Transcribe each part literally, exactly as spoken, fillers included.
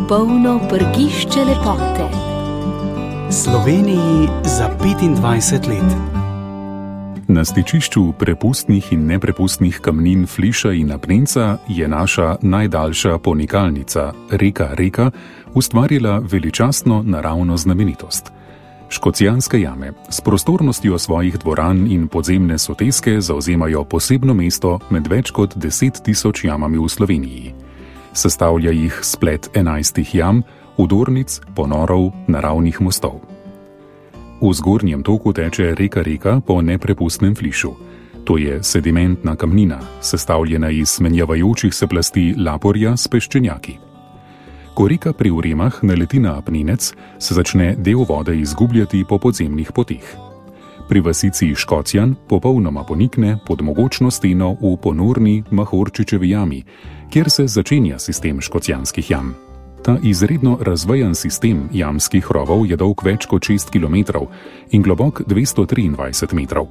Polno prgišče lepote. Sloveniji za petindvajset let. Na stičišču prepustnih in neprepustnih kamnin Fliša in Apnenca je naša najdaljša ponikalnica, reka Reka, ustvarila veličastno naravno znamenitost. Škocjanske jame s prostornostjo svojih dvoran in podzemne soteske zauzemajo posebno mesto med več kot deset tisoč jamami v Sloveniji. Sestavlja jih splet enajstih jam, udornic, ponorov, naravnih mostov. V zgornjem toku teče reka Reka po neprepustnem Flišu. To je sedimentna kamnina, sestavljena iz menjavajočih se plasti laporja s peščenjaki. Ko reka pri Vremah naleti na Apnenec, se začne del vode izgubljati po podzemnih poteh. Pri vasici Škocjan popolnoma ponikne pod mogočno steno v ponorni Mahorčičevi jami, kjer se začenja sistem škocjanskih jam. Ta izredno razvejan sistem jamskih rovov je dolg več kot šest kilometrov in globok dvesto triindvajset metrov.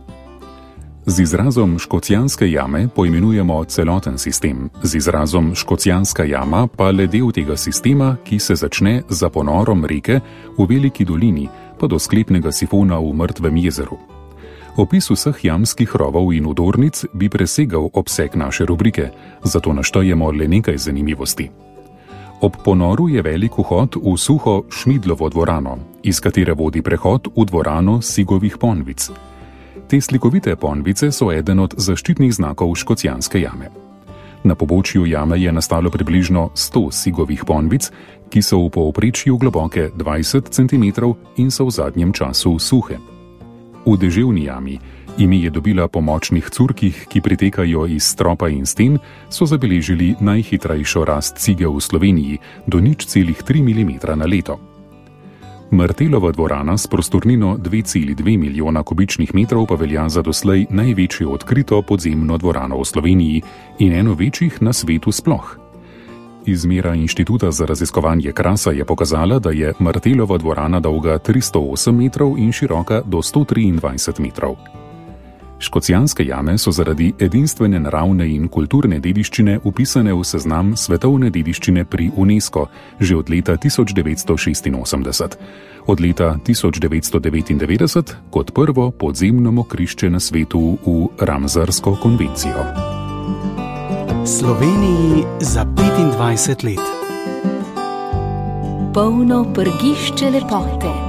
Z izrazom škocjanske jame poimenujemo celoten sistem, z izrazom škocjanska jama pa le del tega sistema, ki se začne za ponorom reke v Veliki dolini pa do sklepnega sifona v Mrtvem jezeru. Opis vseh jamskih rovov in udornic bi presegal obseg naše rubrike, zato naštejemo le nekaj zanimivosti. Ob ponoru je velik vhod v suho Šmidlovo dvorano, iz katere vodi prehod v dvorano Sigovih ponvic. Te slikovite ponvice so eden od zaščitnih znakov škocjanske jame. Na pobočju jame je nastalo približno sto Sigovih ponvic, ki so v povprečju globoke dvajset centimetrov in so v zadnjem času suhe. V deževni jami, ime je dobila po močnih curkih, ki pritekajo iz stropa in sten, so zabeležili najhitrejšo rast cige v Sloveniji, do nič celih tri milimetra na leto. Martelova dvorana s prostornino dve celi dve milijona kubičnih metrov pa velja za doslej največjo odkrito podzemno dvorano v Sloveniji in eno večjih na svetu sploh. Izmera Inštituta za raziskovanje krasa je pokazala, da je Martelova dvorana dolga tristo osem metrov in široka do sto triindvajset metrov. Škocjanske jame so zaradi edinstvene naravne in kulturne dediščine vpisane v seznam svetovne dediščine pri UNESCO že od leta tisoč devetsto šestinosemdeset, od leta tisoč devetsto devetindevetdeset kot prvo podzemno mokrišče na svetu v Ramsarsko konvencijo. Sloveniji za petindvajset let. Polno prgišče lepote.